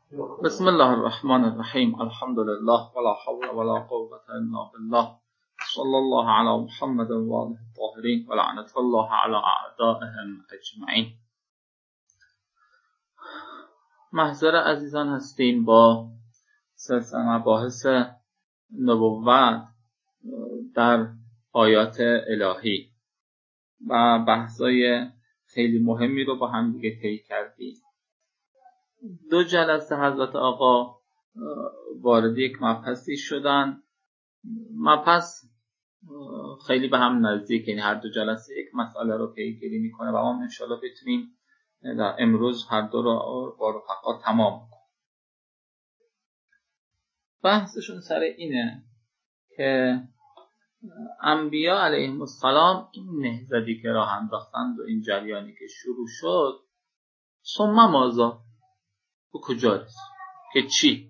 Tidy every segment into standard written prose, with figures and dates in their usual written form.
بسم الله الرحمن الرحیم. الحمد لله ولا حول ولا قوة الا بالله. صلی الله علی محمد و آله الطاهرین و لعنت الله علی اعدائهم اجمعین. محضر عزیزان هستیم با سلسله مباحث نبوت در آیات الهی و بحثای خیلی مهمی رو با هم دیگه طی کردیم. 2 جلسه حضرت آقا وارد یک مبحثی شدن. مبحث خیلی به هم نزدیک، یعنی هر 2 جلسه یک مسئله رو پیگیری میکنه و ما انشاءالله بتونیم در امروز هر 2 رو با رفقا تمام کنیم. بحثشون سر اینه که انبیا علیهم السلام این نهضتی که راه انداختند و این جریانی که شروع شد، ثم ماذا؟ به کجا رسید؟ که چی؟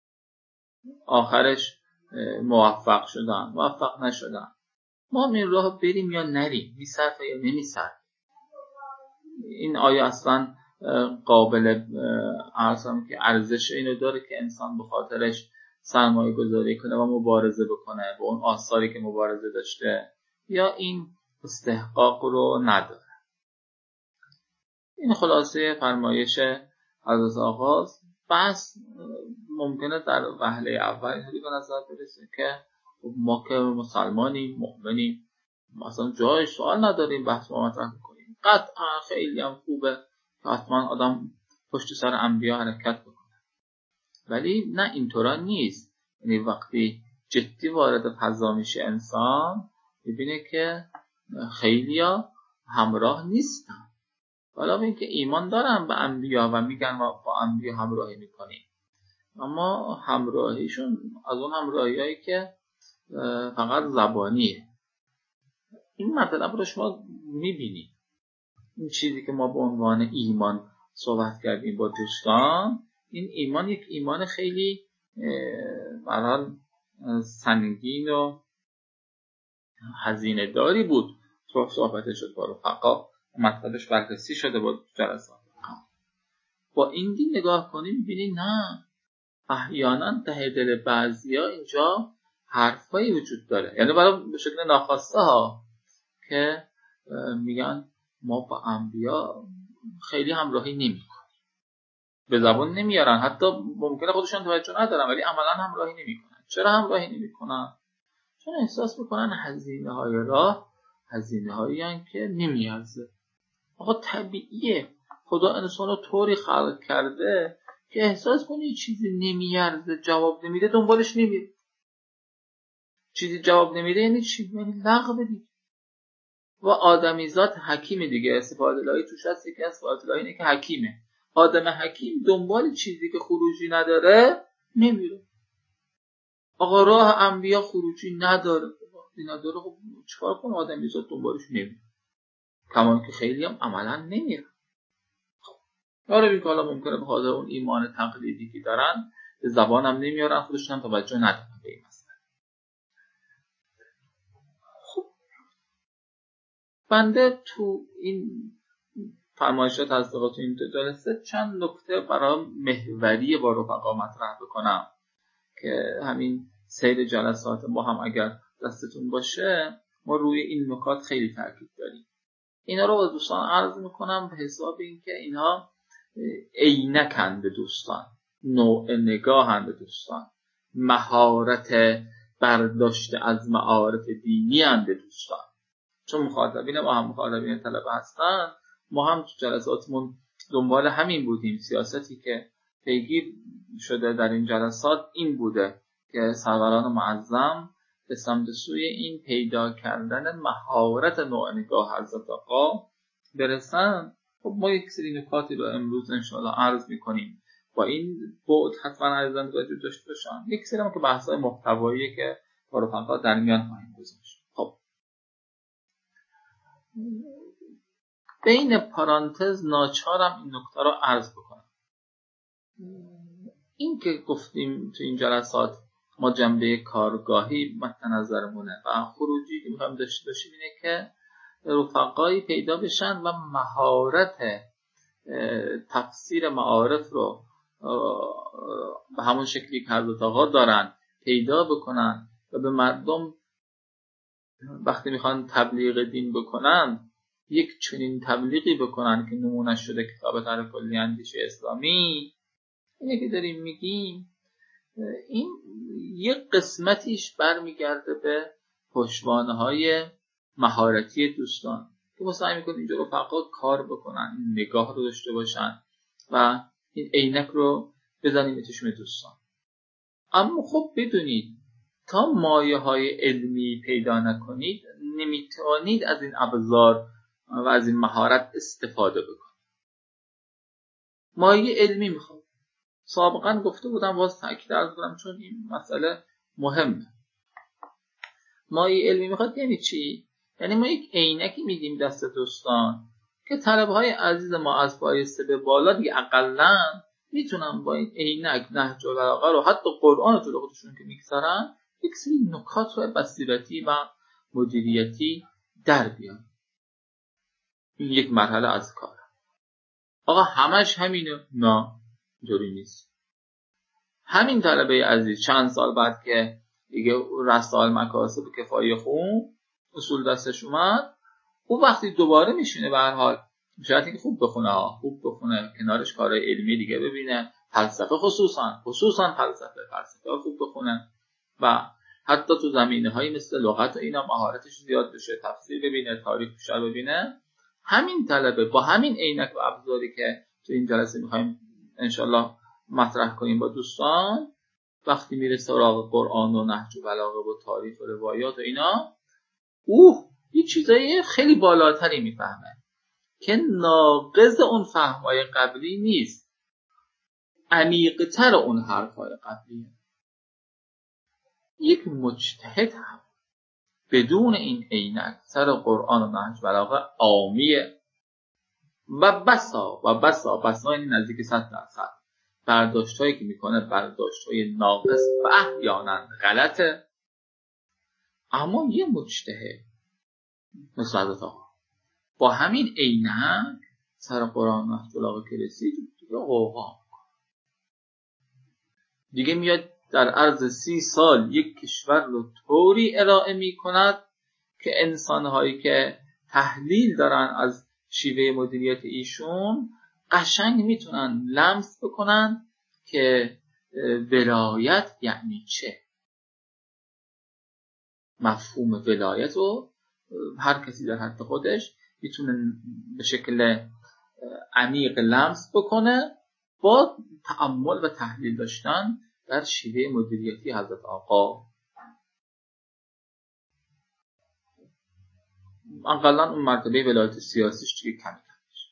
آخرش موفق شدن، موفق نشدن، ما این راه بریم یا نریم، میصرفه یا نمیصرفه؟ این آیا اصلا قابل ارزم که ارزش اینو داره که انسان به خاطرش سرمایه گذاری کنه و مبارزه بکنه با اون آثاری که مبارزه داشته، یا این استحقاق رو نداره؟ این خلاصه فرمایش حضرت آقاست. بس ممکنه در وهله اول اینطوری به نظر برسه که ما که مسلمانیم، مؤمنیم، مثلا جای سوال نداریم، بحث ما مطرح میکنیم، قطعا خیلی هم خوبه که حتما آدم پشت سر انبیا حرکت بکنه. ولی نه، اینطورا نیست. یعنی وقتی جدی وارد فضا میشه انسان میبینه که خیلیا همراه نیستن. حالا به اینکه ایمان دارن به انبیا و میگن ما با انبیا همراهی میکنیم، اما همراهیشون از اون همراهیایی که فقط زبانیه. این مطلب رو شما میبینید. این چیزی که ما به عنوان ایمان صحبت کردیم با دوستان، این ایمان یک ایمان خیلی برای سنگین و هزینه داری بود. صحبت شد با رفقا، مطلبش بررسی شده با جلسات. با این دین نگاه کنیم می‌بینیم نه، احیانا ته دل بعضیا اینجا حرفایی وجود داره، یعنی برای به شکل ناخواسته ها، که میگن ما با انبیا خیلی همراهی نمی‌کنیم. به زبان نمیارن، حتی ممکنه خودشون توجه ندارن ولی عملا همراهی نمی‌کنن. چرا همراهی نمی‌کنن؟ چون احساس می‌کنن هزینه‌های راه هزینه‌هایی هستند که نمیارزه. آقا طبیعیه، خدا انسان رو طوری خلق کرده که احساس کنی چیزی نمیارزه، جواب نمیده، دنبالش نمیره. چیزی جواب نمیده یعنی چی؟ یعنی لغو دیگه. و آدمیزاد حکیمه دیگه. صفات الهی توش هست. یکی از صفات الهی اینه که حکیمه. آدم حکیم دنبال چیزی که خروجی نداره نمیره. آقا راه انبیا خروجی نداره، خب چیکار کنه؟ آدمیزاد دنبالش نمیره، کمان که خیلی هم عملا نمیره. حالا این که حالا ممکنه به خاطر اون ایمان تقلیدی که دارن به زبان هم نمیارن، خودشون هم توجه ندارن به این مسئله. خب بنده تو این فرمایشات از لغات این دو جلسه چند نکته برای محوری با رفقا مطرح بکنم که همین سیر جلسات ما هم اگر دستتون باشه ما روی این نکات خیلی تاکید داریم. اینا رو با دوستان عرض میکنم به حساب اینکه اینها عینکند به دوستان، نوع نگاهند به دوستان، مهارت برداشت از معارف دینی اند به دوستان. چون مخاطبین ما هم مخاطبین طلبه هستن، ما هم تو جلساتمون دنبال همین بودیم. سیاستی که پیگیر شده در این جلسات این بوده که سروران معظم به سمت سوی این پیدا کردن مهارت نوع نگاه حضرت آقا برسن. خب ما یک سری نکاتی رو امروز انشاءالله عرض میکنیم. با این بعد حتما عزیزان توجه داشته باشن. یک سری هم که بحث‌های محتواییه که با رفقا در میان خواهیم گذاشت. خب بین پرانتز ناچارم این نکته رو عرض بکنم. این که گفتیم تو این جلسات ما جنبه کارگاهی مد نظرمونه و خروجی که میخوایم داشته باشیم اینه که رفقایی پیدا بشن و مهارت تفسیر معارف رو به همون شکلی که حضرت آقا دارن پیدا بکنن و به مردم وقتی میخوان تبلیغ دین بکنن یک چنین تبلیغی بکنن که نمونه‌اش شده کتاب طرح کلی اندیشه اسلامی. اینه که داریم میگیم این یک قسمتیش برمیگرده به پشتوانه‌های مهارتی دوستان که ما سعی میکنیم اینجا رفقا کار بکنن، این نگاه رو داشته باشن و این عینک رو بزنیم به چشم دوستان. اما خب بدونید تا مایه های علمی پیدا نکنید نمیتوانید از این ابزار و از این مهارت استفاده بکنید. مایه علمی میخواد. سابقا گفته بودم، باز تاکید عرض کنم چون این مسئله مهمه. مایه علمی میخواد یعنی چی؟ یعنی ما یک عینکی میدیم دست دوستان که طلبهای عزیز ما از بایسته به بالا دیگه اقلاً میتونن با این عینک نهج البلاغه رو حتی قرآن رو جلو خودشون که میگذارن یک سری نکات رو بصیرتی و مدیریتی در بیان. این یک مرحله از کار. آقا همش همینه؟ نه، اینطوری نیست. همین طلبه عزیز چند سال بعد که دیگه رسائل مکاسب کفایه خون اصول دستش اومد، او وقتی دوباره میشینه به هر حال شاید که خوب بخونه کنارش کارهای علمی دیگه ببینه، فلسفه خصوصا فلسفه خوب بخونه و حتی تو زمینه‌هایی مثل لغت و اینا مهارتش زیاد بشه، تفسیر ببینه، تاریخ بیشتر ببینه. همین طلبه با همین عینک و ابزاری که تو این جلسه می‌خوایم انشالله مطرح کنیم با دوستان، وقتی میره سراغ قرآن و نهج البلاغه و تاریخ و روایات و اینا، یه چیزای خیلی بالاتری میفهمه که ناقض اون فهمای قبلی نیست، عمیق‌تر اون حرفای قبلیه. یک مجتهد هم بدون این عینک سر قرآن و نهج البلاغه عامیه و بسا این نزدیک 100% برداشت‌هایی که میکنه برداشت‌های ناقص و احیانا غلطه. اما یه مجتهد مثل حضرت آقا با همین عینک سر قرآن و نهج البلاغه که رسید دیگه قوقا دیگه میاد در عرض 30 سال یک کشور رو طوری ارائه میکند که انسان‌هایی که تحلیل دارن از شیوه مدیریت ایشون قشنگ میتونن لمس بکنن که ولایت یعنی چه. مفهوم ولایت رو هر کسی در حد خودش میتونه به شکل عمیق لمس بکنه با تأمل و تحلیل داشتن در شیوه مدیریتی حضرت آقا. اقلا اون مرتبه ولایت سیاسیش دیگه کمی میشه.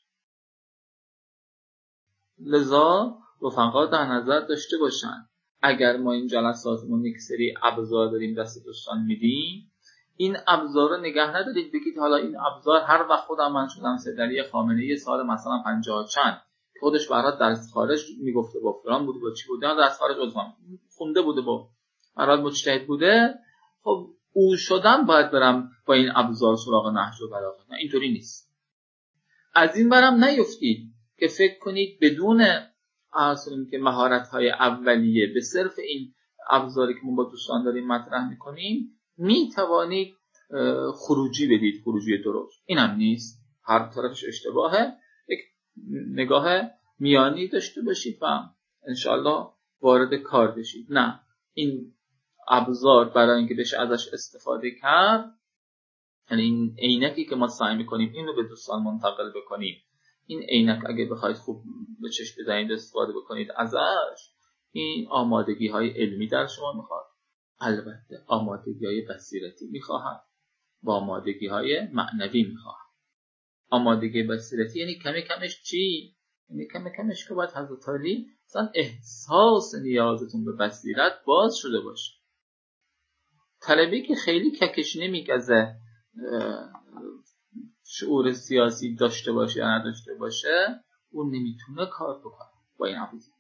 لذا رفقا در نظر داشته باشن اگر ما این جلساتمون یک سری ابزار داریم دست دوستان میدیم، این ابزار رو نگه ندارید بگید حالا این ابزار هر وقت خودم من شدم سیدعلی خامنه‌ای سال مثلا 50 چند خودش برات درس خارج میگفته با فلان بود با چی بوده، درس خارج عضوان خونده بوده با برات مجتهد بوده، خب او شدم باید برم با این ابزار سراغ نهج البلاغه. نه، اینطوری نیست. از این برم نیفتید که فکر کنید بدون اصلا که مهارت‌های اولیه به صرف این ابزاری که ما با دوستان داریم مطرح می‌کنیم می‌توانید خروجی بدید، خروجی درست. این هم نیست، هر طرفش اشتباهه. یک نگاه میانی داشته باشید و انشالله وارد کار بشید. نه، این ابزار برای اینکه بشه ازش استفاده کرد، یعنی این عینکی که ما سعی می‌کنیم اینو به دوستان منتقل بکنیم، این عینک اگه بخواید خوب به چشم بزنید استفاده بکنید ازش، این آمادگی‌های علمی در شما میخواد، البته آمادگی‌های بصیرتی میخواهد و آمادگی‌های معنوی میخواهد. آمادگی بصیرتی یعنی کمی کمش چی؟ یعنی کمی کمش که باید حضرت علی مثلا احساس نیازتون به بصیرت باز شده باشه. طلبی که خیلی ککش نمیگذه شعور سیاسی داشته باشه یا نداشته باشه، اون نمیتونه کار بکنه با این ابزار.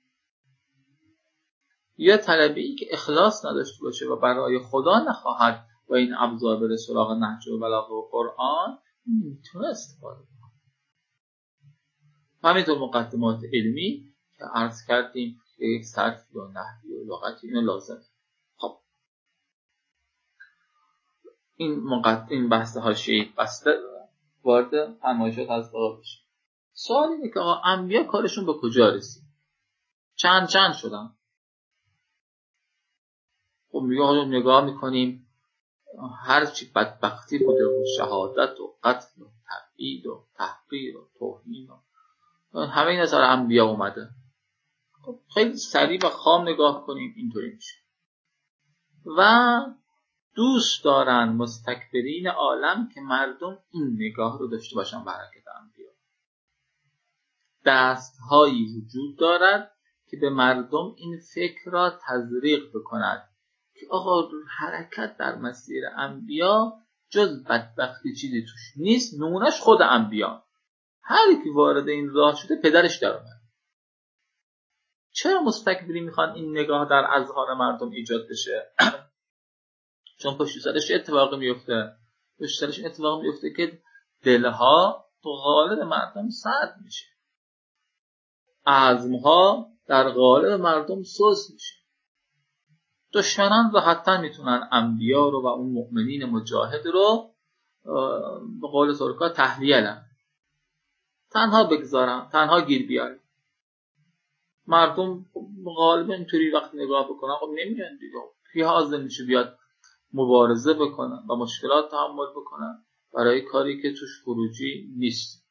یا طلبی که اخلاص نداشته باشه و برای خدا نخواهد با این ابزار بره سراغ نهج البلاغه و قرآن، نمیتونه استفاده کنه. همینطور مقدمات علمی که عرض کردیم یک صرفی و نحوی و لغتی اینو لازم. خب این بحث حاشیه‌ای بسته وارد فرمایشات از آقا بشه. سوال اینه که آقا انبیا کارشون به کجا رسید؟ چند شدن؟ خب میگه آقا نگاه میکنیم هرچی بدبختی بوده و شهادت و قتل و تبعید و تحقیر و توهین و همه این از انبیا اومده. خب خیلی سریع و خام نگاه کنیم اینطوری میشه. و دوست دارن مستکبرین عالم که مردم این نگاه رو داشته باشن به حرکت انبیا. دستهایی وجود دارد که به مردم این فکر را تزریق بکند که آقا حرکت در مسیر انبیا جز بدبختی چیزی توش نیست. نمونش خود انبیا، هر کی وارد این راه شده پدرش در اومد. چرا مستکبری میخوان این نگاه در اذهان مردم ایجاد بشه؟ چون پشت سرش اتفاقی میفته. پشت سرش اتفاقی میفته که دلها تو قالب مردم سرد میشه، عزمها در قالب مردم سست میشه. دشمنان راحت‌تر میتونن انبیا رو و اون مؤمنین مجاهد رو به قول ترکا تحلیلن، تنها بگذارن، تنها گیر بیارن. مردم غالبا اینطوری وقتی نگاه بکنن خب نمیان دیگه، کی حاضر میشه بیاد مبارزه بکنن و مشکلات تحمل بکنن برای کاری که توش خروجی نیست.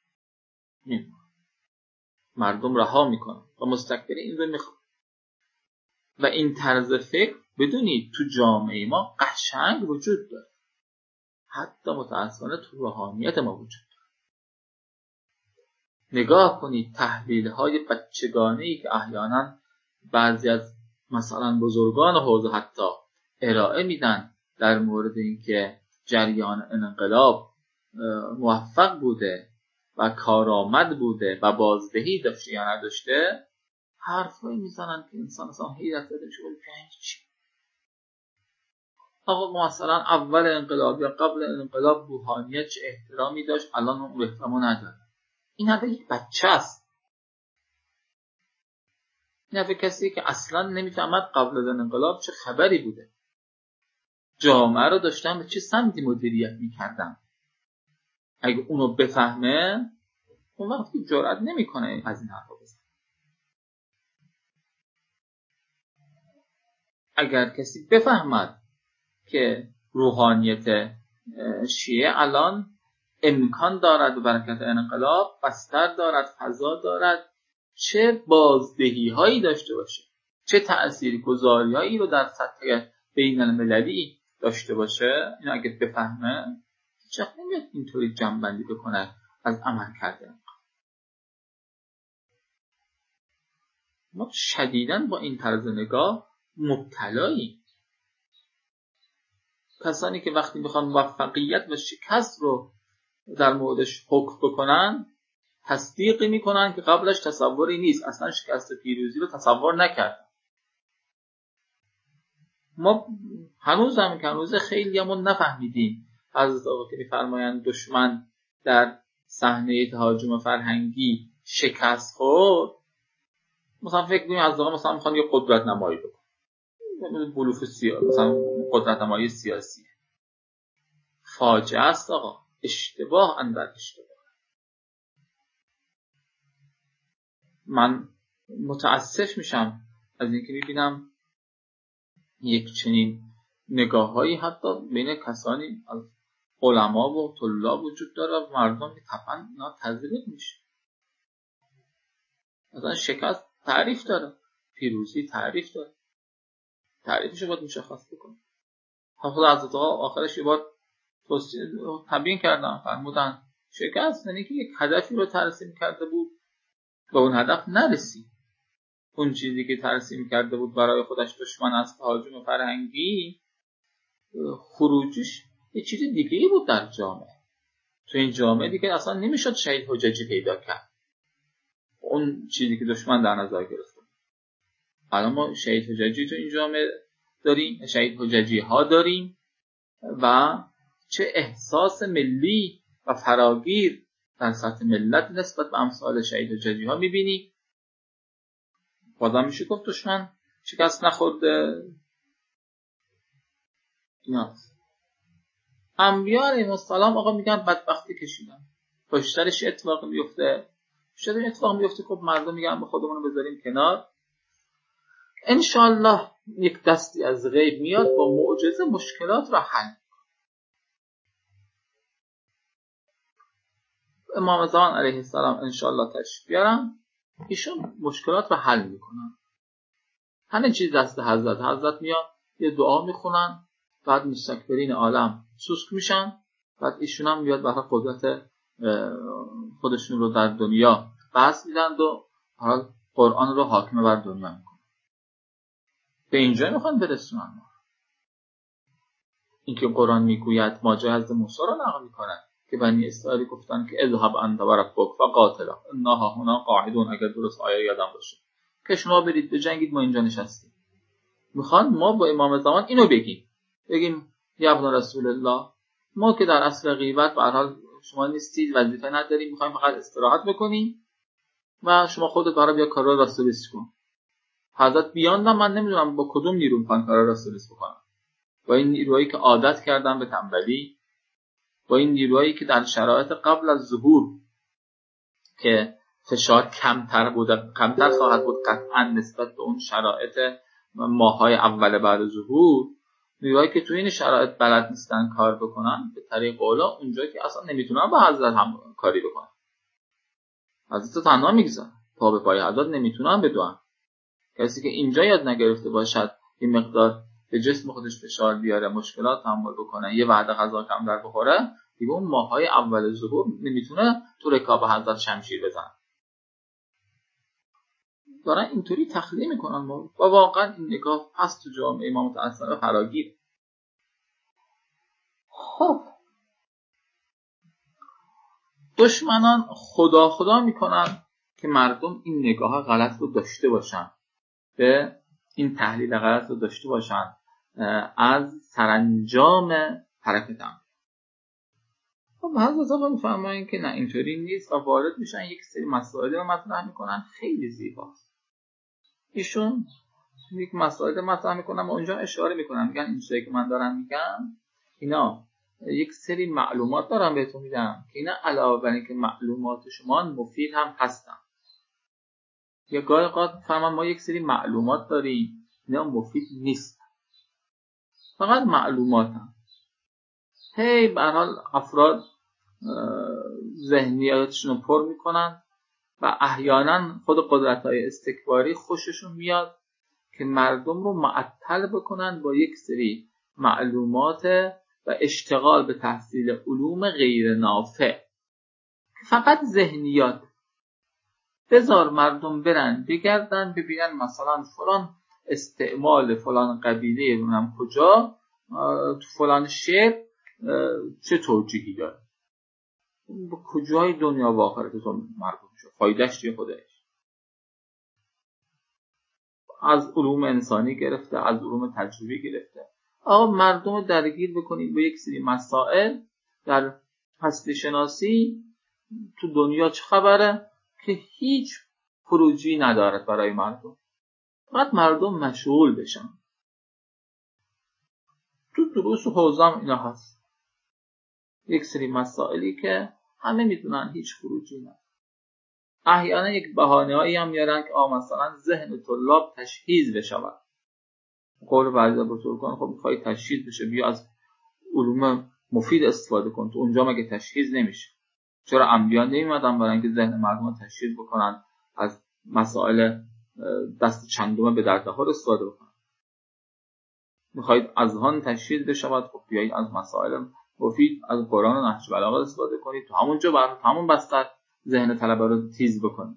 مردم رها میکنن و مستکبرین این رو میخوان. و این طرز فکر بدونید تو جامعه ما قشنگ وجود داره، حتی متاسفانه تو روحانیت ما وجود داره. نگاه کنید تحلیل های بچگانه‌ای که احیانا بعضی از مثلا بزرگان حوزه حتی ارائه میدن در مورد اینکه جریان انقلاب موفق بوده و کارآمد بوده و بازدهی داشته یا نداشته، حرفایی میزنن که انسان اصلا حیرت زده میشه. چی؟ آقا مثلا اول انقلاب یا قبل انقلاب روحانیت چه احترامی داشت، الان اون احترامو نداره. این حرف یک بچه است. این حرف کسی که اصلا نمیفهمد قبل از انقلاب چه خبری بوده، جامعه رو داشتن به چه سمتی مدیریت میکردن. اگه اونو بفهمه اون وقت جرئت نمیکنه از این حرفا بزنه. اگر کسی بفهمد که روحانیت شیعه الان امکان دارد و برکت انقلاب بستر دارد، فضا دارد، چه بازدهی هایی داشته باشه، چه تأثیرگذاری هایی رو در سطح بین المللی داشته باشه، اینو اگه بفهمه چرا نمیاد اینطوری جمع‌بندی بکنه از عمل کرده. ما شدیداً با این طرز نگاه مبتلاییم. کسانی که وقتی میخوان موفقیت و شکست رو در موردش حکم بکنن، تصدیق میکنن که قبلش تصوری نیست، اصلا شکست و پیروزی رو تصور نکردن. ما هنوز خیلی همون نفهمیدیم. حضرت آقا که میفرمایند دشمن در صحنه تهاجم فرهنگی شکست خورد، مثلا فکر کنیم از آقا مثلا میخوان یه قدرت نمایی بکنن، بلوف سیاسی، مثلا قدرت نمایی سیاسی. فاجعه است آقا، اشتباه اندر اشتباه. من متاسف میشم از اینکه میبینم یک چنین نگاه‌هایی حتی بین کسانی از علما و طلاب وجود داره و مردم که طبعا اینا تزریق میشه. مثلا شکست تعریف داره، پیروزی تعریف داره، تعریفش رو باید مشخص بکنه. خود حضرت آقا آخرش یه بار تبیین کردن، فرمودن شکست یعنی که یک هدفی رو ترسیم کرده بود و اون هدف نرسید. اون چیزی که ترسیم کرده بود برای خودش دشمن از تهاجم فرهنگی، خروجش یه چیز دیگه‌ای بود در جامعه. تو این جامعه دیگه اصلا نمیشد شهید حججی پیدا کرد، اون چیزی که دشمن در نظر گرفته. الان ما شهید حججی تو این جامعه داریم، شهید حججی ها داریم و چه احساس ملی و فراگیر در سطح ملت نسبت به امثال شهید حججی ها میبینیم بازم میشه گفت دشمن شکست نخورده. اینا انبیاء علیهم السلام آقا میگن بدبختی کشیدن، پشترش اتفاق میفته، خب مردم میگن به خودمون بذاریم کنار، انشالله یک دستی از غیب میاد با معجزه مشکلات را حل. امام زمان علیه السلام انشالله تشریف بیارن، ایشون مشکلات را حل میکنن. همه چیز دست حضرت میاد، یه دعا میخونن، بعد مستکبرین عالم سوسک میشن، بعد ایشون هم میاد برای قدرت خودشون رو در دنیا بس میدن و قرآن رو حاکم بر دنیا میکنن. به اینجا میخوان برسونن. اینکه قرآن میگوید ماجرای حضرت موسی رو نقل میکنن که بنی اسرائیل گفتن که اذهب انت و ربک فقاتلا انا هنا قاعدون، اگر درست آیه یادم باشه که شما برید بجنگید، ما اینجا نشستیم. میخوان ما با امام زمان اینو بگیم یا ابن رسول الله، ما که در اصل غیبت به هر حال شما نیستید، وظیفه نداریم، میخوایم فقط استراحت بکنیم و شما خودت برای بیا کارا راستوریس کن. حضرت بیاندم من نمیدونم با کدوم نیرو میخوان کارا راستوریس بکنن، با این نیروهایی که عادت کردن به تنبلی، با این نیروهایی که در شرایط قبل از ظهور که فشار کمتر خواهد بود قطعا نسبت به اون شرایط ماهای اول بعد ظهور، نیروهایی که توی این شرایط بلد نیستن کار بکنن به طریق اولا اونجا که اصلا نمیتونن با حضرت هم کاری بکنن، حضرت تنها میگذارن، پا به پای حضرت نمیتونن بدوان. کسی که اینجا یاد نگرفته باشد این مقدار به جسم خودش فشار بیاره، مشکلات تحمل بکنه، یه وعده غذا کم در بخوره، دیگه اون ماهای اول ظهور نمیتونه تو رکاب حضرت شمشیر بزنه. دارن اینطوری تخلیه میکنن و واقعا این نگاه هست تو جامعه ما متأثر فراگیر. خب دشمنان خدا میکنن که مردم این نگاه غلط رو داشته باشن، به این تحلیل غلط رو داشته باشن از سرانجام حرکت هم. خب حضرت آقا میفرمایند که نه اینطوری نیست و وارد میشن یک سری مسائل رو مطرح میکنن خیلی زیباست. ایشون یک مسائل مطرح میکنن و اونجا اشاره میکنن، میگن این چیزایی که من دارم میگم اینا یک سری معلومات دارم بهتون میدم که اینا علاوه بر اینکه معلومات شما مفید هم هستن. یا گاهی اوقات فرمان ما یک سری معلومات داریم اینا مفید نیست، فقط معلومات هم. هی به هر حال افراد ذهنیتشون رو پر میکنن و احیانا خود قدرت‌های استکباری خوششون میاد که مردم رو معطل بکنن با یک سری معلومات و اشتغال به تحصیل علوم غیر نافع، فقط ذهنیات. بذار مردم برن بگردن ببینن مثلا فلان استعمال فلان قبیله اونم کجا تو فلان شعر چه توجیهی داره، به کجای دنیا و آخرتتون مربوط شد، فایدهش چیه خودش؟ از علوم انسانی گرفته، از علوم تجربی گرفته. آقا مردم رو درگیر بکنید با یک سری مسائل در هستی شناسی تو دنیا چه خبره که هیچ خروجی ندارد برای مردم، فقط مردم مشغول بشن. تو دروس و حوزه اینا هست، یک سری مسائلی که همه میدونن هیچ خروجی نداره. احیانا یک بهانه‌ای هم میارن که مثلا ذهن طلاب تشحیذ بشود. قول بعضی بزرگان خب میخوای تشحیذ بشه بیا از علوم مفید استفاده کن، تو اونجا مگه تشخیص نمیشه؟ چرا انبیا نمیمدن برای اینکه ذهن مردم رو تشخیص بکنن، از مسائل دست چندم به درد نخور استفاده بکنن؟ میخواید اذهان تشخیص بشود، خب بیایید از مسائل مفید از قرآن و نهج البلاغه استفاده کنید، تو همونجا بر همون بستر ذهن طلبه رو تیز بکنید.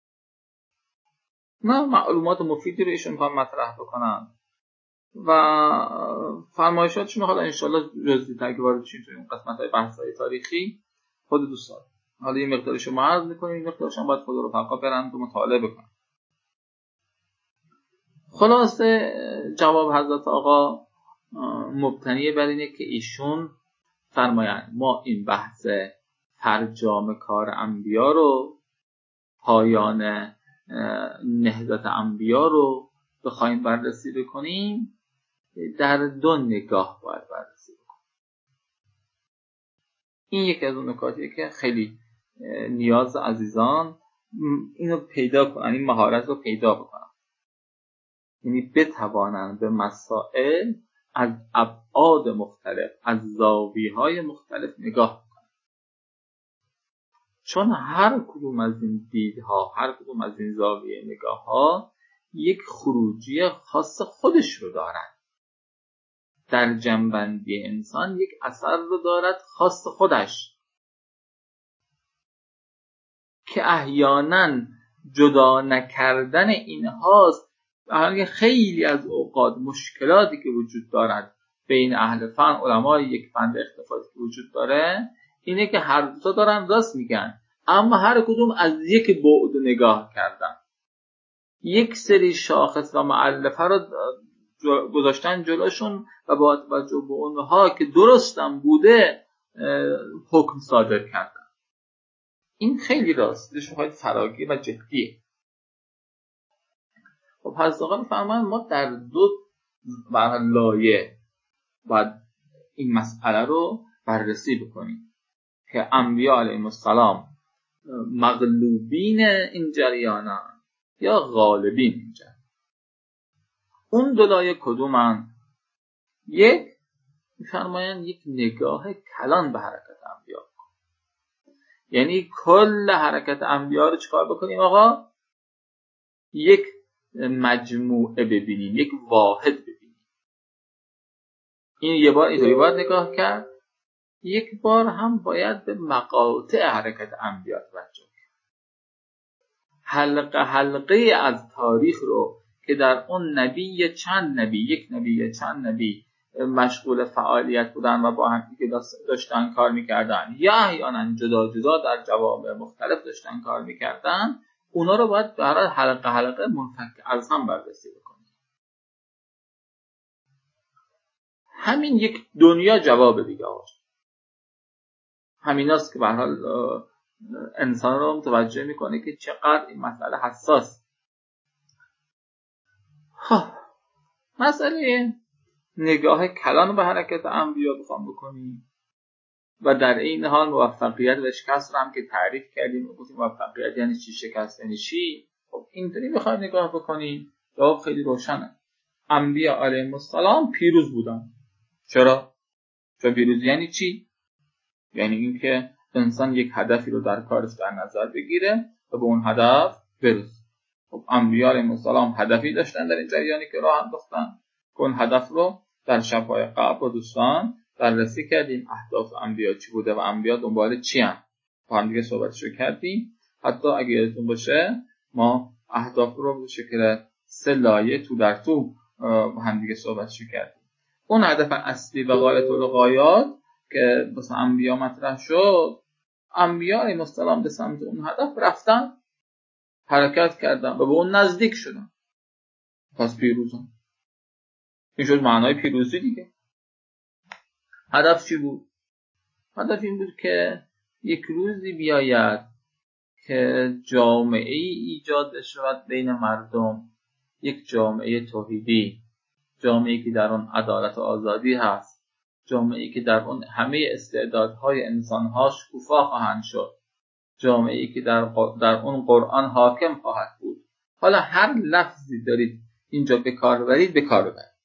نه معلومات مفیدی رو ایشون میخوان مطرح بکنن و فرمایشاتشون میخواد انشالله جزئی تر وارد بشیم توی قسمت‌های بحث‌های تاریخی خود دوستان. حالا این مقدارشو ما عرض می‌کنیم، این مقدارش هم باید خود رو فقط برن و مطالعه بکنن. خلاصه جواب حضرت آقا مبتنی بر اینه که ایشون فرمایند ما این بحث فرجام کار انبیا رو، پایان نهضت انبیا رو بخوایم بررسی بکنیم در دو نگاه باید بررسی بکنیم. این یکی از اون نکاتیه که خیلی نیاز عزیزان اینو پیدا کنن، این مهارت رو پیدا بکنن، یعنی بتوانن به مسائل از ابعاد مختلف، از زاویه‌های مختلف نگاه کنن، چون هر کدوم از این دیدها، هر کدوم از این زاویه نگاه‌ها یک خروجی خاص خودش رو دارد، در جنبندی انسان یک اثر رو دارد خاص خودش، که احیانا جدا نکردن اینهاست. برای خیلی از اوقات مشکلاتی که وجود دارد بین اهل فن، علمای یک فن، اختلافاتی که وجود داره اینه که هر دو تا دارن راست میگن، اما هر کدوم از یک بعد نگاه کردن، یک سری شاخص و مؤلفه رو گذاشتن جلوشون و با توجه به اونها که درستم بوده حکم صادر کردن. این خیلی راستش خیلی فراگیر و جدیه. خب پس آقا میفهمن ما در دو لایه باید این مسئله رو بررسی بکنیم که انبیاء علیهم السلام مغلوبین این جریانن یا غالبین این جریان. اون دو لایه کدومن؟ یک میفرمایند یک نگاه کلان به حرکت انبیا، یعنی کل حرکت انبیا رو چیکار بکنیم آقا؟ یک مجموعه ببینیم، یک واحد ببینیم. این یه بار اینطوری باید نگاه کرد، یک بار هم باید به مقاطع حرکت انبیا توجه کرد. حلقه حلقه از تاریخ رو که در اون نبی چند نبی مشغول فعالیت بودن و با هم دیگه داشتن کار میکردن یا احیانا جدا جدا در جوامع مختلف داشتن کار میکردن، اونا رو باید برای حلقه منفک از هم بررسی بکنیم. همین یک دنیا جواب دیگه هاست. همین است که به هر حال انسان رو متوجه میکنه که چقدر این مسئله حساس. مسئله نگاه کلان به حرکت انبیا بخوام بکنیم و در این حال موفقیت و شکست رو هم که تعریف کردیم و گفتیم موفقیت یعنی چی، شکست یعنی چی. خب اینطوری بخوایم نگاه بکنیم جواب خیلی روشنه. انبیا علیهم السلام پیروز بودن. چرا؟ چون پیروزی یعنی چی؟ یعنی اینکه انسان یک هدفی رو در کارش در نظر بگیره و به اون هدف برسه. خب انبیا علیهم السلام هدفی داشتن در این جریانی که راه انداختن، اون هدف رو در شب‌های قبل با دوستان بررسی کردیم. اهداف انبیا چی بوده و انبیا دنبال چی ان با هم دیگه صحبتشو کردیم. حتی اگه یادتون باشه ما اهداف رو به شکل 3 لایه تو در تو با هم دیگه صحبتشو کردیم. اون هدف اصلی و غایت الغایات که واسه انبیا مطرح شد، انبیا علیهم السلام به سمت اون هدف رفتن، حرکت کردن و به اون نزدیک شدن، پس پیروزن. این شد معنای پیروزی دیگه. هدف چی بود؟ هدف این بود که یک روزی بیاید که جامعه ایجاد شود بین مردم، یک جامعه توحیدی، جامعه‌ای که در اون عدالت و آزادی هست، جامعه‌ای که در اون همه استعدادهای انسان‌ها شکوفا خواهند شد، جامعه‌ای که در اون قرآن حاکم خواهد بود. حالا هر لفظی دارید اینجا به کار برید، به کار ببرید.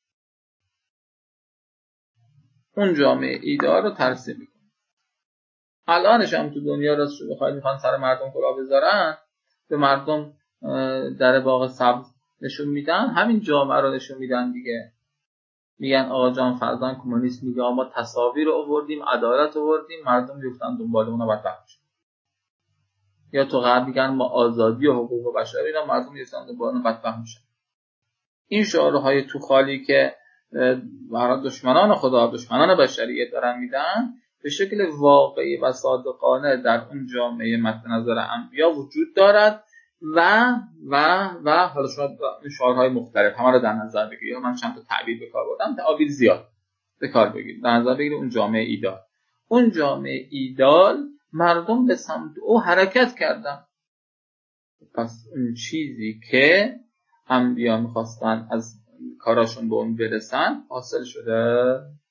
اون جامعه ایدئال رو ترسیم میکنه. الانش هم تو دنیا راستش بخواید میخوان سر مردم کلاه بذارن، به مردم در باغ سبز نشون میدن، همین جامعه رو نشون میدن دیگه. میگن آقا جان فرزان کمونیست میگه ما تصاویر رو آوردیم، عدالت آوردیم، مردم میفتن دنبال اونا بدبخت میشن. یا تو غرب میگن ما آزادی و حقوق بشر، اینا مردم میفتن دنبال اونا بدبخت میشن. این شعارهای تو خالی که برای دشمنان خدا، دشمنان بشریت دارن میدن، به شکل واقعی و صادقانه در اون جامعه مد نظر انبیا وجود دارد و حالا شما این شعارهای مختلف همه رو در نظر بگیرید. من چند تا تعبیر به کار بردم، تعابیر زیاد به کار بگیرید. در نظر بگیرید اون جامعه ایدال. اون جامعه ایدال مردم به سمت او حرکت کردن. پس اون چیزی که انبیا میخواستن از کاراشون به اون برسن حاصل شده.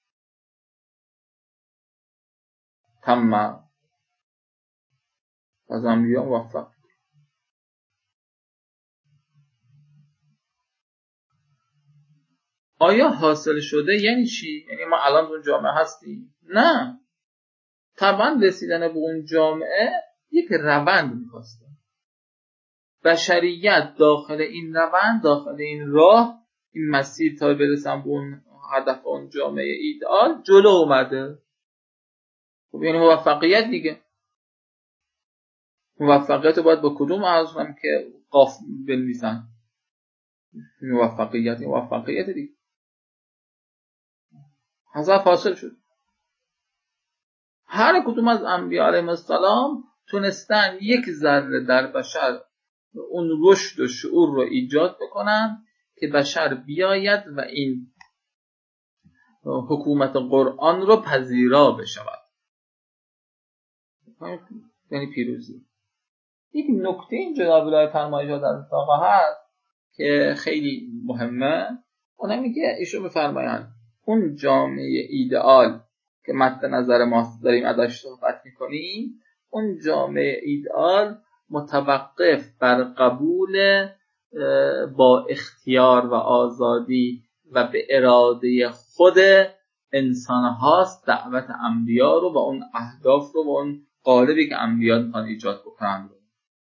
تمام. از انبیا موفق. آیا حاصل شده یعنی چی؟ یعنی ما الان اون جامعه هستیم؟ نه. طبعا رسیدن به اون جامعه یک روند میخواسته. بشریت داخل این روند، داخل این راه، این مسیر تا برسن به اون هدف، اون جامعه ایدئال جلو اومده. خب یعنی موفقیت دیگه. موفقیت رو باید با کدوم ارز کنم که قاف بنویسن؟ موفقیت دیگه. هدف حاصل شد. هر کدوم از انبیاء علیهم السلام تونستن یک ذره در بشر اون رشد و شعور رو ایجاد بکنن که بشر بیاید و این حکومت قرآن رو پذیرا بشود. یعنی پیروزی. یک نکته این جناب الهی فرمایشات از آقا هست که خیلی مهمه. اونم میگه ایشون بفرمایند اون جامعه ایدئال که مد نظر ما داریم ازش صحبت میکنیم، اون جامعه ایدئال متوقف بر قبول با اختیار و آزادی و به اراده خود انسان هاست دعوت انبیا رو و اون اهداف رو و اون قالبی که انبیا میخوان ایجاد بکنن رو.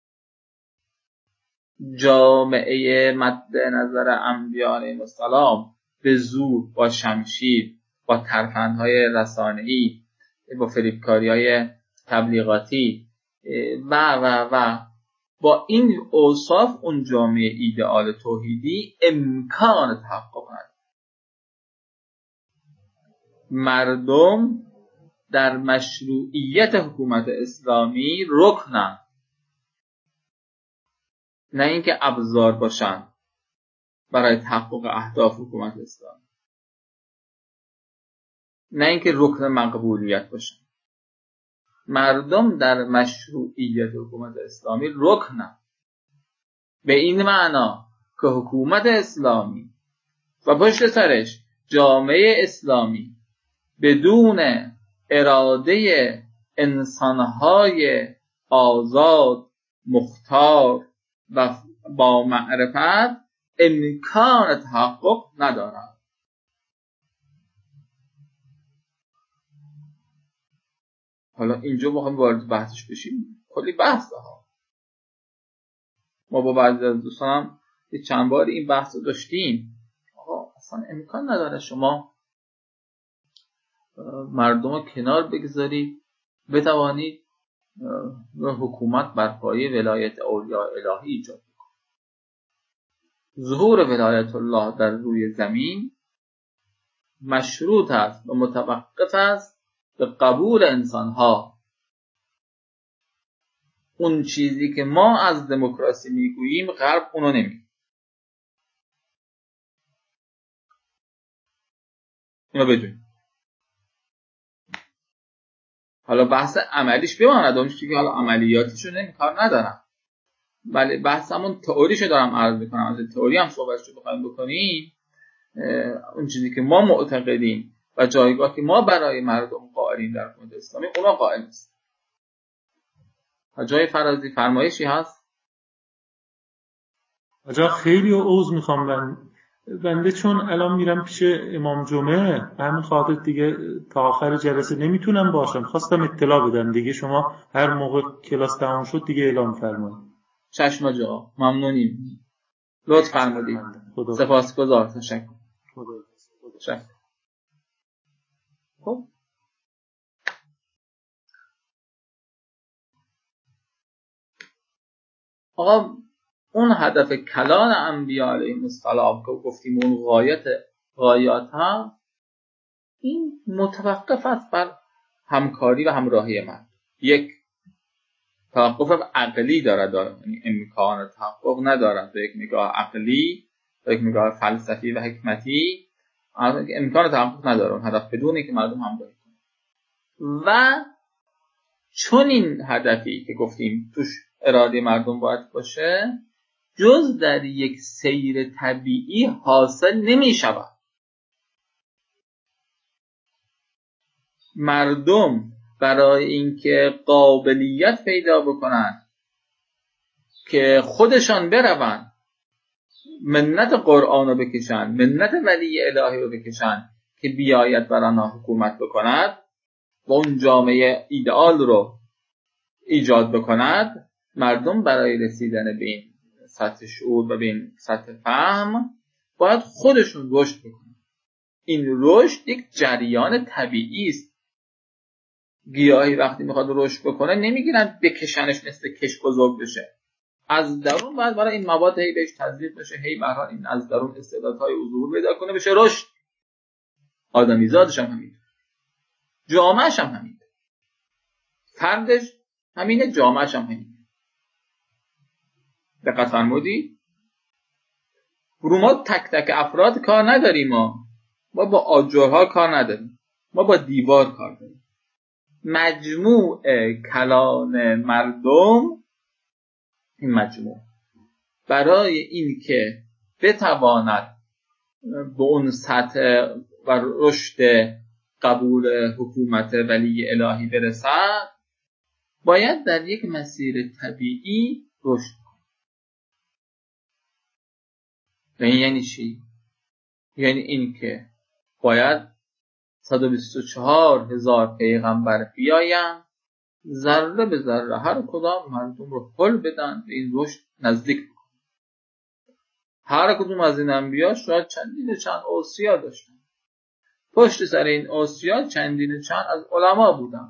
جامعه مد نظر انبیا علیهم السلام به زور، با شمشیر، با ترفندهای رسانه‌ای، با فریبکاری‌های تبلیغاتی و با این اوصاف اون جامعه ایدئال توحیدی امکان تحقق نداره. مردم در مشروعیت حکومت اسلامی رکنن، نه اینکه ابزار باشن برای تحقق اهداف حکومت اسلامی، نه اینکه رکن مقبولیت باشن. مردم در مشروعیت حکومت اسلامی رکنن، به این معنا که حکومت اسلامی و پشت سرش جامعه اسلامی بدون اراده انسانهای آزاد، مختار و با معرفت امکان تحقق ندارد. حالا اینجا بخوایم وارد بحثش بشیم، کلی بحثه ها. ما با بعضی از دوستانم چند بار این بحث رو داشتیم. آقا اصلا امکان نداره شما مردم رو کنار بگذارید بتوانید حکومت بر پایه ولایت اولیاء الهی ایجاد کنید. ظهور ولایت الله در روی زمین مشروط است و متوقف است به قبول انسانها. اون چیزی که ما از دموکراسی میگوییم غرب اونو نمیگه. اینو بدونید. حالا بحث عملیش بماند، اون چیزی که حالا عملیاتیشو کار ندارم، ولی بحثمون تئوریشو دارم عرض میکنم. از تئوری هم صحبتشو بخوایم بکنیم، اون چیزی که ما معتقدیم و جایگاه که ما برای مردم قائلیم در حکومت اسلامی، اونا قائل نیست. جای فرازی فرمایشی هست؟ آجا خیلی عذر میخوام بنده چون الان میرم پیش امام جمعه، همین خاطر دیگه تا آخر جلسه نمیتونم باشم. خواستم اطلاع بدم دیگه، شما هر موقع کلاس تمام شد دیگه اعلام فرمایید. چشم آقا، ممنونیم، لطف فرمودید. سپاسگزار، تشکر. خب آقا، اون هدف کلان انبیاء علیهم السلام که گفتیم اون غایات ها، این متوقف است بر همکاری و همراهی من. یک توقف عقلی دارد، یعنی امکان تحقق ندارد به یک نگاه عقلی، به یک نگاه فلسفی و حکمتی امکان تحقق نداره اون هدف بدون اینکه مردم همراهی کنن. و چون این هدفی که گفتیم توش اراده مردم باید باشه جز در یک سیر طبیعی حاصل نمی شود. مردم برای اینکه قابلیت پیدا بکنن که خودشان بروند منت قرآن رو بکشن، منت ولی الهی رو بکشن که بیاید بر آنها حکومت بکند و اون جامعه ایدئال رو ایجاد بکند، مردم برای رسیدن به این سطح شعور و به این سطح فهم باید خودشون رشد بکنن. این رشد یک جریان طبیعی است. گیاهی وقتی میخواد رشد بکنه نمیگیرن بکشنش مثل کش بزرگ بشه. از درون باید برای این مواد هی بهش تزریق بشه، هی به هر حال این از درون استعدادهای ظهور پیدا کنه بشه رشد. آدمیزادش هم همین، جامعهش هم همین، فردش همینه، جامعهش هم همینه. دقت فرمودی؟ ما تک تک افراد کار نداریم، ما با آجرها کار نداریم، ما با دیوار کار داریم. مجموع کلان مردم، این مجموع برای این که بتواند به اون سطح و رشد قبول حکومت ولی الهی برسد باید در یک مسیر طبیعی رشد کنه. یعنی چی؟ یعنی این که باید 124,000 پیغمبر بیاین ذره به ذره هر کدام مردم رو حل بدن به این رشد نزدیک بکنن. هر کدوم از این انبیا شاید چندین چند اوصیا داشتن، پشت سر این اوصیا چندین چند از علما بودن.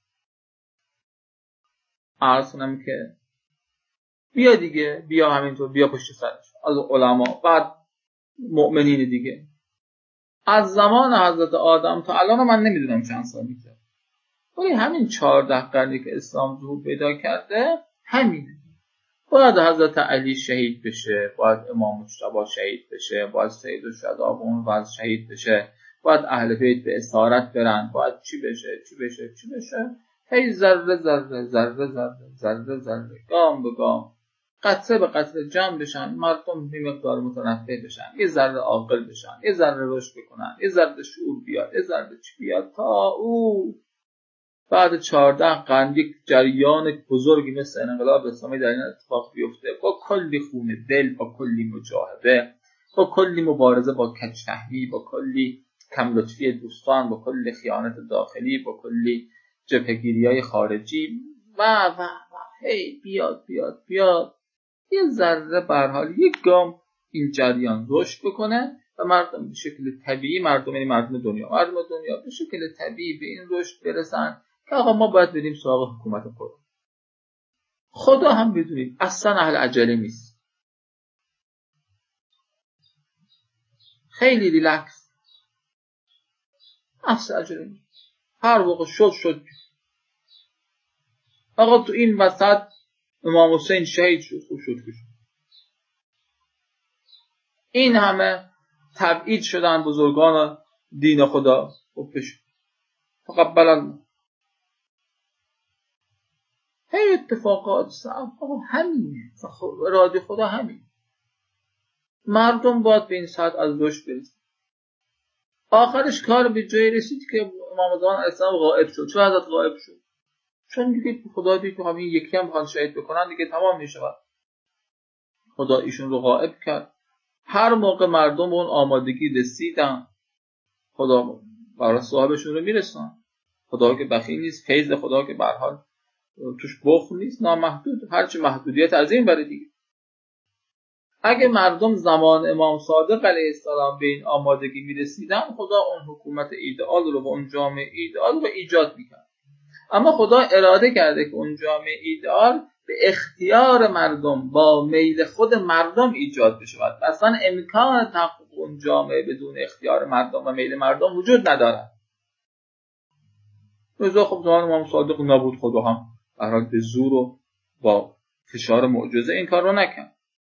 عرض کنم که بیا دیگه، بیا همینطور، بیا پشت سرش از علما، بعد مؤمنین دیگه. از زمان حضرت آدم تا الان من نمیدونم چند سال میگذره، ولی همین 14 قرنی که اسلام ظهور پیدا کرده همینه. باید حضرت علی شهید بشه، باید امام مجتبی شهید بشه، باید سید الشهدا و اون وضع شهید بشه، باید اهل بیت به اسارت برن، باید چی بشه، هی ذره ذره ذره ذره ذره ذره گام به گام قطره به قطره جمع بشن، مردم به مقدار متنفع بشن، یه ذره عاقل بشن، یه ذره رشد بکنن، یه ذره شعور بیاد، یه ذره چی بیاد، تا او بعد 14 قرن یک جریان بزرگی مثل انقلاب اسلامی در این اتفاق بیفته، با کلی خون دل، با کلی مجاهده، با کلی مبارزه با کج‌فهمی، با کلی کم لطفی دوستان، با کلی خیانت داخلی، با کلی جبهه‌گیری‌های خارجی و هی بیاد یه ذره به هر حال یک گام این جریان رشد بکنه و مردم به شکل طبیعی، مردم دنیا به شکل طبیعی به این رشد برسن که آقا ما باید بریم سراغ حکومت خدا. خدا هم بدونید اصلا اهل عجله نیست، خیلی ریلکس، اصلا عجله نیست. هر موقع شد. آقا تو این وسط امام حسین شهید شد، خوب شد. این همه تبعید شدن بزرگان دین خدا، خوب بشد. تقبل الله. هی اتفاقات صعب، همینه، اراده خدا همین. مردم باید به این سطح از رشد برسن. آخرش کار به جایی رسید که امام زمان علیه السلام غائب شد. چرا حضرت غائب شد؟ چون دیگه خدا دید که همین یکی هم بخواد شهید بکنن دیگه تمام میشه. خدا ایشون رو غائب کرد. هر موقع مردم به اون آمادگی رسیدن خدا برای صاحبشون رو میرسن. خدا که بخیل نیست، فیض خدا که به هر حال توش بخل نیست، نامحدود، هرچی محدودیت از این بره دیگه. اگه مردم زمان امام صادق علیه السلام به این آمادگی میرسیدن خدا اون حکومت ایدئال رو با اون جامعه ایدئال رو ایجاد میکرد. اما خدا اراده کرده که اون جامعه ایدئال به اختیار مردم با میل خود مردم ایجاد بشه. اصلا امکان تحقق اون جامعه بدون اختیار مردم و میل مردم وجود نداره. لذا خب زمان امام صادق نبود، خدا هم به هر حال به زور و با فشار معجزه این کار رو نکرد.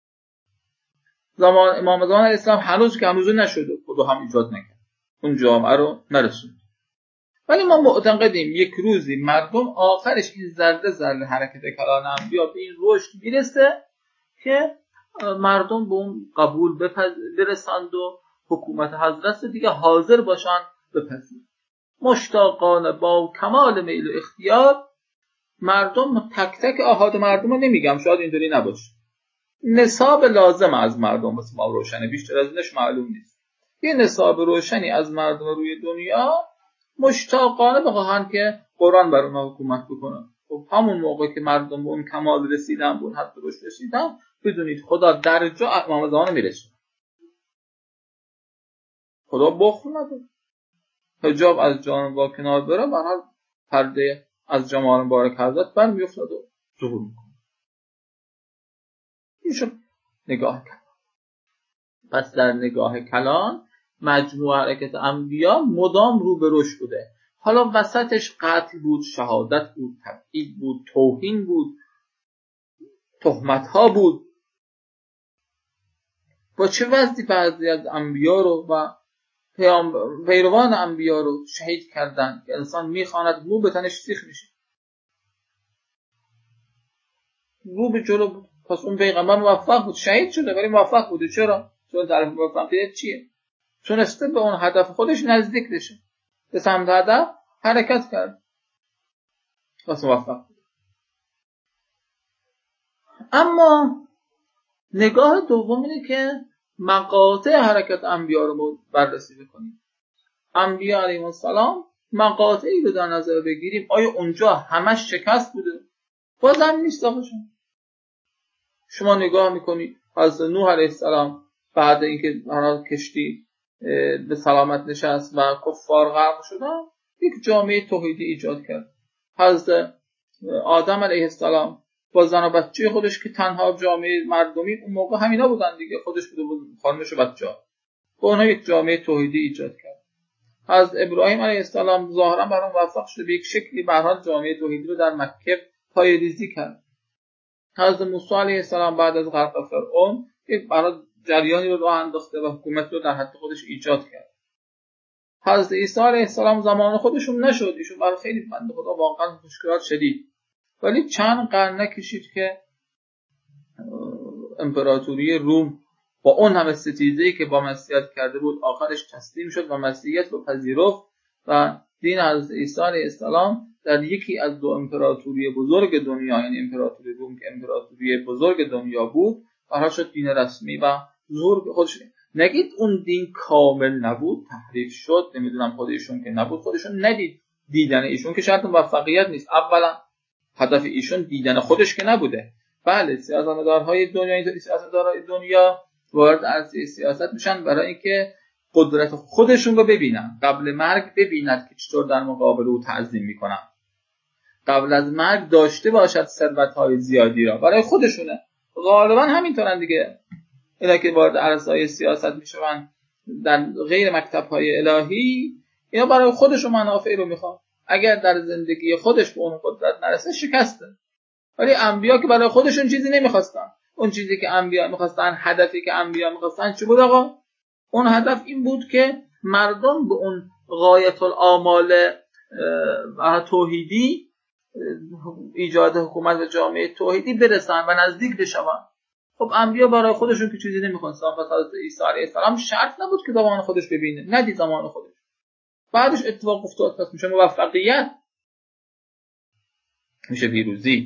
زمان امام زمان علیه السلام هنوز نشده، خدا هم ایجاد نکرد، اون جامعه رو نرسوند. ولی ما معتقدیم یک روزی مردم آخرش این ذره حرکت کلان انبیا به این رشد میرسه که مردم به اون قبول برسند و حکومت حضرت دیگه حاضر باشن بپذیرن. مشتاقانه با کمال میل و اختیار مردم، تک تک آحاد مردم رو نمیگم، شاید اینطوری نباشه، نصاب لازم از مردم واسه ما روشنه، بیشتر از اینش معلوم نیست. یه نصاب روشنی از مردم روی دنیا مشتاقانه بخواهن که قرآن بر اونها حکومت بکنه. خب همون موقع که مردم به اون کمال رسیدن، به اون حد رشد رسیدن، بدونید خدا در جا امام زمان میرسه. خدا بخل نداره. حجاب از جان با کنار بره، به هر پرده از جمال مبارک حضرت برمیافتاد و ظهور میکنه. این شد نگاه کلان. پس در نگاه کلان مجموع حرکت انبیا مدام رو به رشد بوده. حالا وسطش قتل بود، شهادت بود، تبعید بود، توهین بود، تهمت ها بود. با چه وضعی بعضی از انبیا رو و پیروان انبیا رو شهید کردن که انسان میخواند مو به تنش سیخ میشه. رو به جلو بود. پس اون پیغمبر موفق بود، شهید شده ولی موفق بوده. چرا؟ چون تعریف موفقیت چیه؟ تونسته به اون هدف خودش نزدیک بشه، به سمت هدف حرکت کرد، پس موفق بود. اما نگاه دوم اینه که مقاطع حرکت انبیا رو بررسی بکنیم. انبیا علیهم السلام مقاطعی رو در نظر بگیریم، آیا اونجا همش شکست بوده؟ بازم نیست آقاشون. شما نگاه میکنید حضرت نوح علیه السلام بعد اینکه کشتی به سلامت نشست و کفار غرق شدن، یک جامعه توحیدی ایجاد کرد. حضرت آدم علیه السلام با زن و بچه خودش که تنها جامعه مردمی اون موقع همینا بودن دیگه، خودش بود خانمش و بچه‌ها، با اونها یک جامعه توحیدی ایجاد کرد. از ابراهیم علیه السلام ظاهرا برام موفق شده به یک شکلی به هر حال جامعه توحیدی رو در مکه پایه‌ریزی کرد. حضرت موسی علیه السلام بعد از غرق فرعون یک برای جریانی رو راه انداخته و حکومت رو در حد خودش ایجاد کرد. حضرت عیسی علیه السلام زمان خودشون نشد، ایشون برای خیلی بنده خدا واقعا مشکلات شدید، ولی چند قرن نکشید که امپراتوری روم با اون همه ستیزه‌ای که با مسیحیت کرده بود آخرش تسلیم شد و مسیحیت رو پذیرفت و دین حضرت عیسی علیه السلام در یکی از دو امپراتوری بزرگ دنیا، یعنی امپراتوری روم که امپراتوری بزرگ دنیا بود، قرار شد دین رسمی و ظهور خودش. نگید اون دین کامل نبود، تحریف شد، نمیدونم خودشون که نبود، خودشون ندید، دیدن ایشون که شرط موفقیت نیست. اولا هدف ایشون دیدن خودش که نبوده. بله سیاستمدارهای دنیا، اینطوری سیاستمدارهای دنیا وارد عرصه سیاست میشن برای اینکه قدرت خودشون رو ببینن، قبل مرگ ببیند که چطور در مقابل او تعظیم میکنن، قبل از مرگ داشته باشد ثروت‌های زیادی را، برای خودشونه. غالبا همینطورن دیگه. اینا که وارد عرصه‌های سیاست میشن در غیر مکتب‌های الهی، اینا برای خودشون منافع رو میخوان. اگر در زندگی خودش به اون قدرت نرسه شکسته. ولی انبیا که برای خودشون چیزی نمیخواستن. اون چیزی که انبیا میخواستن، هدفی که انبیا میخواستن چی بود آقا؟ اون هدف این بود که مردم به اون غایت الآمال توحیدی، ایجاد حکومت و جامعه توحیدی برسن و نزدیک بشن. خب انبیا برای خودشون که چیزی نمیخواستن. پس حضرت عیسی علیه السلام شرط نبود که زمان خودش ببینه، ندید زمان خودش، بعدش اتفاق افتاد، پس میشه موفقیت، میشه پیروزی.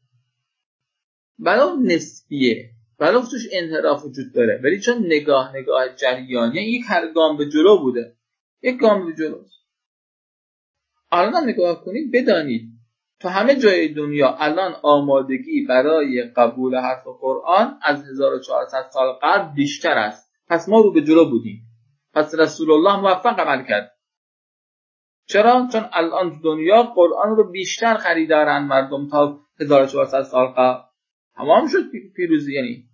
ولو نسبیه، ولو توش انحراف وجود داره، ولی چون نگاه جریانی، یک هر گام به جلو بوده، یک گام به جلوست. الان نگاه کنید بدانید تو همه جای دنیا الان آمادگی برای قبول حرف قرآن از 1400 سال قبل بیشتر است. پس ما رو به جلو بودیم، پس رسول الله موفق عمل کرد. چرا؟ چون الان دنیا قرآن رو بیشتر خریدارن مردم تا 1400 سال قبل. تمام شد پیروزی. یعنی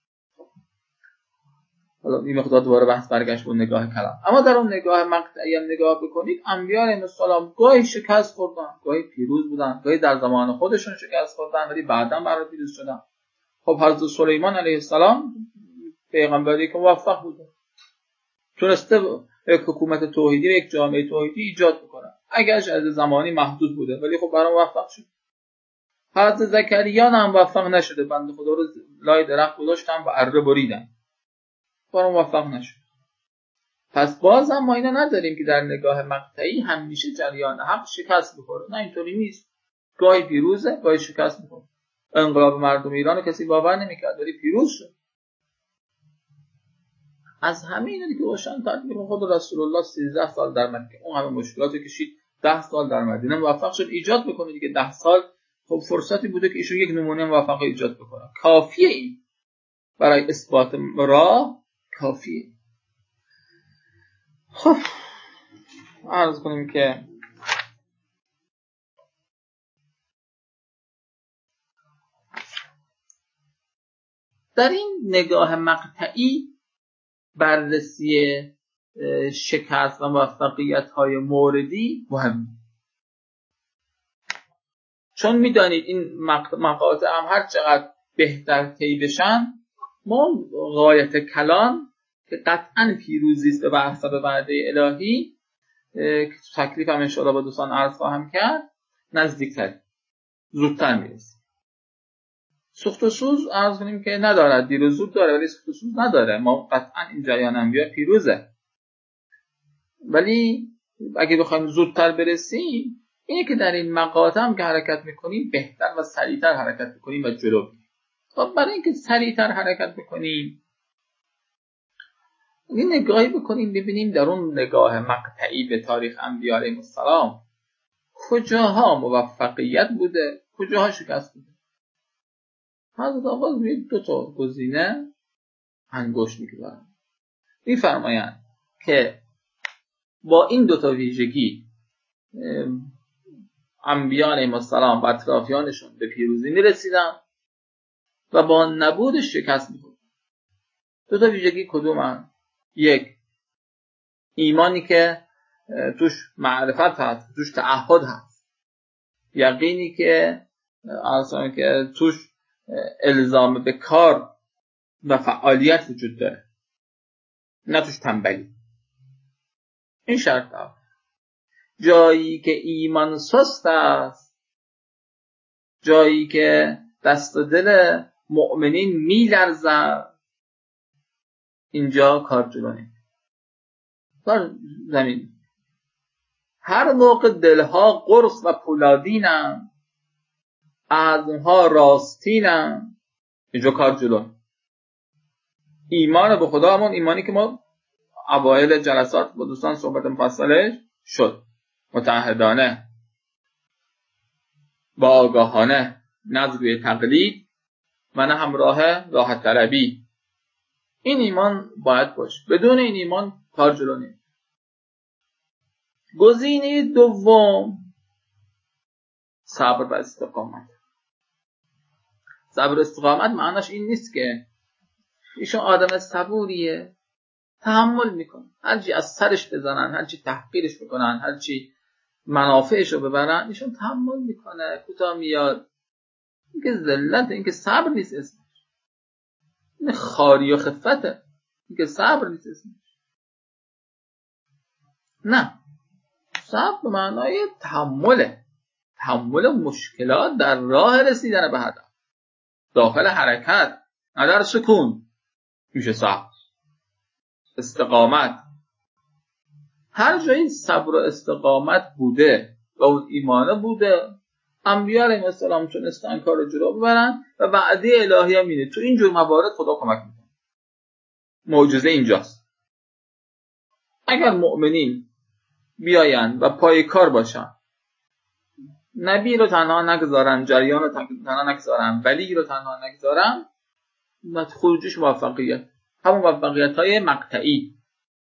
حالا این مقدار دوباره بحث برگشت به نگاه کلام. اما در اون نگاه مقطعی هم نگاه بکنید، انبیا علیهم السلام گاهی شکست خوردن، گاهی پیروز بودن، گاهی در زمان خودشون شکست خوردن ولی بعداً برای پیروز شدن. خب حضرت سلیمان علیه السلام پیغمبری که موفق بوده، تونسته یک حکومت توحیدی، یک جامعه توحیدی ایجاد بکنه. اگرش از زمانی محدود بوده ولی خب برام موفق شد. حضرت زکریا هم موفق نشده، بنده خدا رو لای درخت گذاشتن و اره بریدن، برام موفق نشد. پس باز هم ما اینا نداریم که در نگاه مقطعی همیشه جریان حق شکست بخوره، نه اینطوری نیست. گاهی پیروزه، گاهی شکست می‌خوره. انقلاب مردم ایران رو کسی باور نمی‌کرد ولی پیروز شد. از همین دیگه روشن تطبیق خود رسول الله 13 سال در مکه اون همه مشکلات کشید، 10 سال در مدینه موفق شد ایجاد بکنه دیگه. 10 سال خب فرصتی بوده که ایشون یک نمونه موفق ایجاد بکنه. کافیه این برای اثبات راه، کافیه. خب عرض کنیم که در این نگاه مقطعی بررسی شکست و موفقیت‌های موردی مهم، چون می‌دانید این مقاطع هم هر چقدر بهتر طی بشن، ما غایت کلان که قطعاً پیروزی است به حسب وعده الهی که تکلیف هم انشاءالله با دوستان عرض خواهم کرد، نزدیکتر زودتر میرسیم. سوخت و سوز عرض کنیم که ندارد، دیر و زود داره ولی سوخت و سوز نداره. ما قطعا این جریان انبیا پیروزه، ولی اگه بخوایم زودتر برسیم اینه که در این مقاطع هم که حرکت میکنیم بهتر و سریعتر حرکت میکنیم و جلو میریم. خب برای اینکه سریعتر حرکت بکنیم این نگاهی بکنیم ببینیم در اون نگاه مقطعی به تاریخ انبیا علیهم السلام کجاها موفقیت بوده، کجاها شکست بوده. حضرت آقا روی 2 تا گزینه انگشت می‌گذارن، می‌فرمایند که با این 2 تا ویژگی انبیا علیهم السلام و اطرافیانشون به پیروزی می‌رسیدن و با نبودش شکست می‌خوردن. 2 تا ویژگی کدومن؟ 1 ایمانی که توش معرفت هست، توش تعهد هست، یقینی که اصلا که توش الزام به کار و فعالیت وجود داره، نه توش تنبلی. این شرط هست. جایی که ایمان سست است، جایی که دست و دل مؤمنین میلرزد، اینجا کار جلو نمیره. کار زمین. هر موقع دلها قرص و پولادینن، عزمها راستینن، اینجا کار جلو. ایمان به خدا همون ایمانی که ما اوایل جلسات با دوستان صحبت مفصلش شد، متعهدانه، با آگاهانه، نه از روی تقلید و نه همراه راحت طلبی. این ایمان باید باشه. بدون این ایمان کار جلو نمیره. گزینه دوم صبر و استقامت. صبر و استقامت معناش این نیست که ایشون آدم صبوریه، تحمل میکنه، هرچی از سرش بزنن، هرچی تحقیرش بکنن، هرچی منافعش رو ببرن ایشون تحمل میکنه، کوتاه میاد. این که ذلت، این که صبر نیست اسمش، این خاری و خفته، این که صبر نیست اسمش. نه، صبر به معنای تحمل مشکلات در راه رسیدن به هدف، داخل حرکت، نه در سکون میشه صبر. استقامت، هر جایی صبر و استقامت بوده و اون ایمانه بوده، انبیا علیهم السلام تونستن کار رو جلو ببرن و وعده الهی هم اینه تو این جور موارد خدا کمک میکنه. معجزه اینجاست. اگر مؤمنین بیاین و پای کار باشن، نبی رو تنها نگذارن، جریان رو تنها نگذارن، ولی رو تنها نگذارن، خروجش موفقیت، همون موفقیت‌های مقطعی.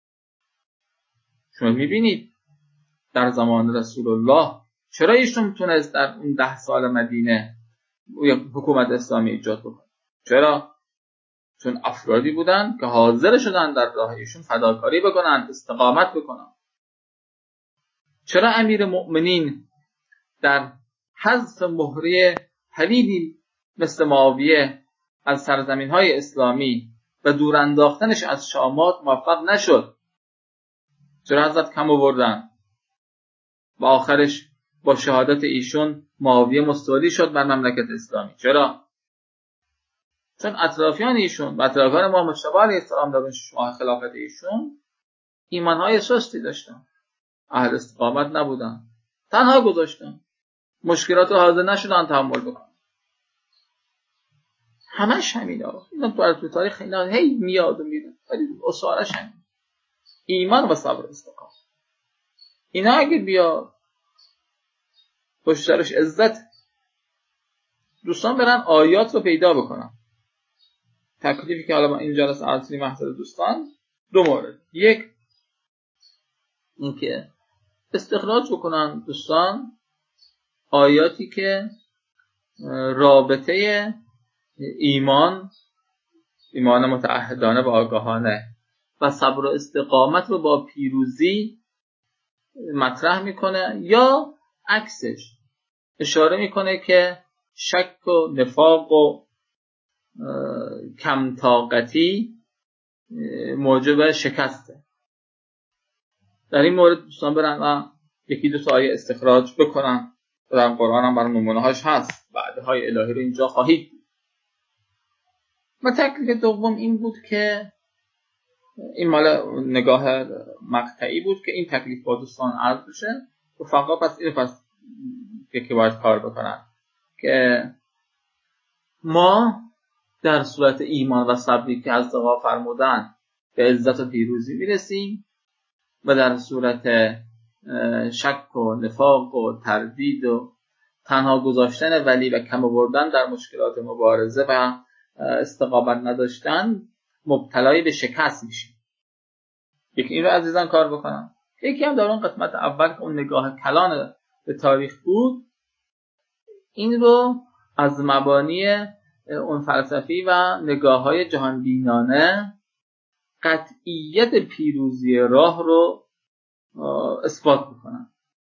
شما میبینید در زمان رسول الله چرا ایشون تونست در اون 10 سال مدینه حکومت اسلامی ایجاد بکنه؟ چرا؟ چون افرادی بودن که حاضر شدن در راه ایشون فداکاری بکنن، استقامت بکنن. چرا امیر مؤمنین در حذف مهره پلیدی مثل معاویه از سرزمین‌های اسلامی و دور انداختنش از شامات موفق نشد؟ چرا حضرت کم آوردن؟ و آخرش با شهادت ایشون معاویه مستولی شد بر مملکت اسلامی. چرا؟ چون اطرافیان ایشون و اطرافیان امام مجتبی علیه السلام در شاه خلافت ایشون ایمانهای سستی داشتن، اهل استقامت نبودن، تنها گذاشتن، مشکلات رو حاضر نشدن تحمل بکنن. همش همین آقا. اینا تو تاریخ اینا هی میاد و میره، ولی اصالش همین ایمان و صبر و استقامت. اینا اگه بیا پشترش عزت، دوستان برن آیات رو پیدا بکنن. تکلیفی که حالا ما این جلسه عرضی محضر دوستان دو مورد. یک، این که استخراج بکنن دوستان آیاتی که رابطه ایمان متعهدانه و آگاهانه و صبر و استقامت رو با پیروزی مطرح میکنه، یا عکسش اشاره میکنه که شک و نفاق و کم طاقتی موجب شکسته. در این مورد دوستان برن و یکی دو تا آیه استخراج بکنن. در قرآن هم برای نمونه هاش هست، وعده های الهی رو اینجا خواهید دید. و تکلیف دوم این بود که این مال نگاه مقطعی بود که این تکلیف با دوستان عرض بشه و فقط پس اینو پس یکی باید کار بکنن که ما در صورت ایمان و صبری که از آقا فرمودن به عزت و پیروزی میرسیم و در صورت شک و نفاق و تردید و تنها گذاشتن ولی و کم آوردن در مشکلات مبارزه و استقامت نداشتن مبتلای به شکست میشیم. یکی این رو عزیزان کار بکنم. یکی هم در اون قسمت اول که اون نگاه کلان به تاریخ بود، این رو از مبانی اون فلسفی و نگاه های جهان بینانه قطعیت پیروزی راه رو اثبات بکنم.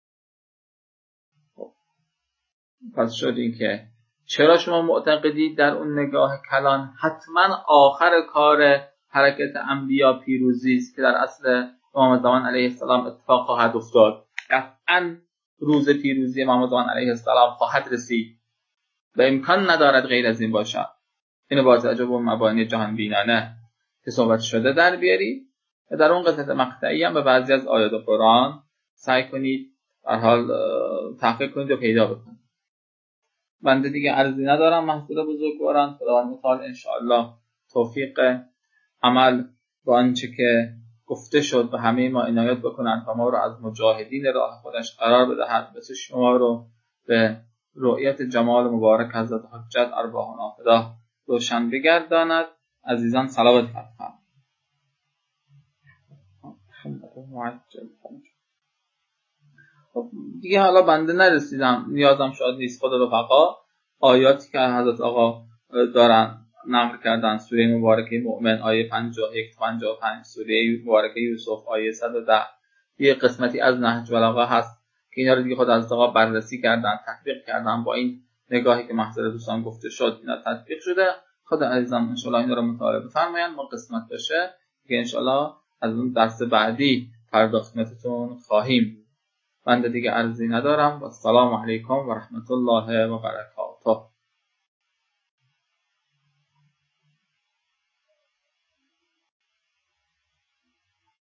پس شد این که چرا شما معتقدید در اون نگاه کلان حتما آخر کار حرکت انبیا پیروزی است که در اصل امام زمان علیه السلام اتفاق خواهد افتاد، قطعا روز پیروزی امام زمان علیه السلام خواهد رسید و امکان ندارد غیر از این باشد. اینو با توجه به مبانی جهان بینانه که صحبت شده در بیارید و در اون قسمت مقطعی هم به بعضی از آیات قرآن سعی کنید در حال تحقیق کنید و پیدا بکنید. بنده دیگه عرضی ندارم محضور بزرگواران. خداوند متعال انشاءالله توفیق عمل با آنچه که گفته شد و همه ما عنایت بکنند و ما رو از مجاهدین راه خودش قرار بدهد، مثل شما رو به رؤیت جمال مبارک حضرت حجت ارواح نافذه روشن بگرداند. عزیزان صلوات فرمایید. خب دیگه حالا بنده نرسیدم، نیازم شاید نیست. خود رفقا آیاتی که حضرت آقا دارن نقل کردن، سوره مبارکه مؤمن آیه 51 55، سوره مبارکه یوسف آیه 110، یه قسمتی از نهج بلاغه هست که اینا رو دیگه خود حضرت آقا بررسی کردن، تطبیق کردن. با این نگاهی که محضر دوستان گفته شد اینا تطبیق شده. خدا عزیزم ان شاء الله اینا رو مطالعه بفرمایید. ما قسمت باشه که ان شاء الله از اون درس بعدی پرداخت خدمتتون خواهیم. بنده دیگه عرضی ندارم و السلام علیکم و رحمت الله و برکاته.